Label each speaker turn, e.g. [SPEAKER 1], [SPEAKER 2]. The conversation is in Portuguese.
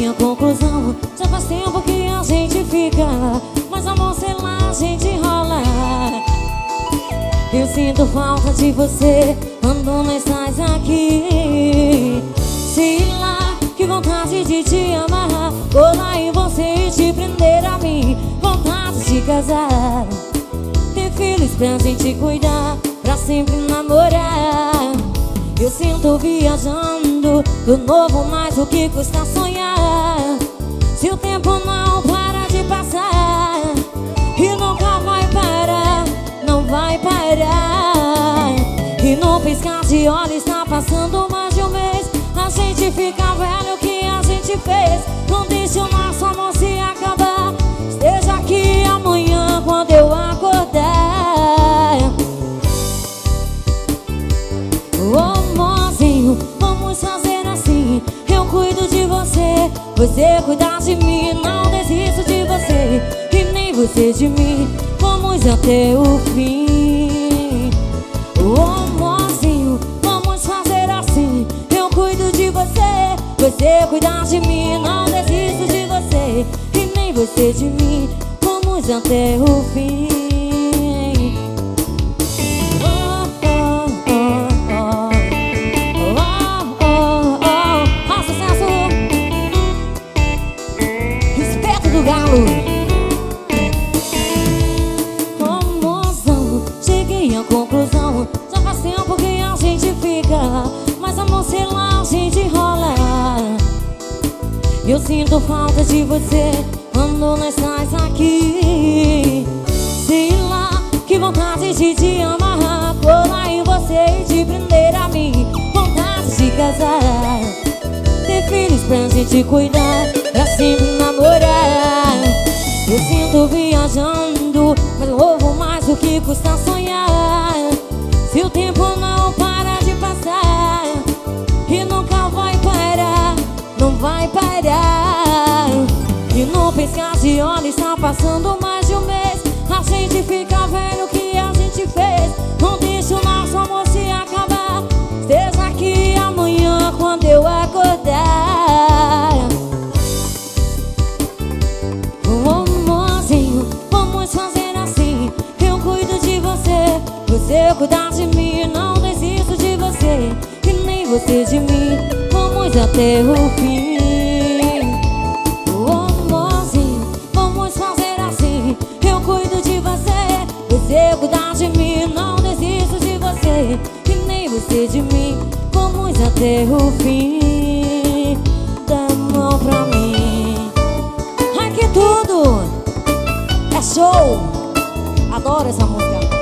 [SPEAKER 1] à conclusão, já faz tempo que a gente fica, mas amor, sei lá, a gente rola. Eu sinto falta de você quando não estás aqui. Sei lá, que vontade de te amar, colar em você e te prender a mim. Vontade de casar, ter filhos pra gente cuidar, pra sempre namorar. Eu sinto viajando do novo, mais o que custa sonhar. Se o tempo não para de passar, e nunca vai parar, não vai parar. E no piscar de olhos está passando mais de um mês. A gente fica velho, o que a gente fez? Não deixe o nosso amor se acabar. Esteja aqui amanhã quando eu acordar. Oh, mozinho, vamos fazer assim. Eu cuido de você, você cuida de mim. Não desisto de você, e nem você de mim. Vamos até o fim. Oh, mozinho, vamos fazer assim. Eu cuido de você, você cuida de mim. Não desisto de você, e nem você de mim. Vamos até o fim. Oh, mozão, cheguei à conclusão, já faz tempo que a gente fica, mas amor, sei lá, a gente rola. Eu sinto falta de você quando não estás aqui. Sei lá, que vontade de te amar, colar em você e te prender a mim. Vontade de casar, ter filhos pra gente cuidar, pra sempre namorar. Eu sinto viajando, mas eu ouvo mais o que custa sonhar. Se o tempo não para de passar, e nunca vai parar, não vai parar. E no piscar de olhos está passando mais de um mês. A gente fica velho, o que a gente fez? Não deixa o nosso amor se acabar. Esteja aqui amanhã quando eu acordar. Vamos fazer assim. Eu cuido de você, você cuida de mim. Não desisto de você, e nem você de mim. Vamos até o fim. Oh, mozinho, vamos fazer assim. Eu cuido de você, você cuida de mim. Não desisto de você, e nem você de mim. Vamos até o fim. Dá a mão pra mim. Ai, que tudo! É show! Adoro essa música.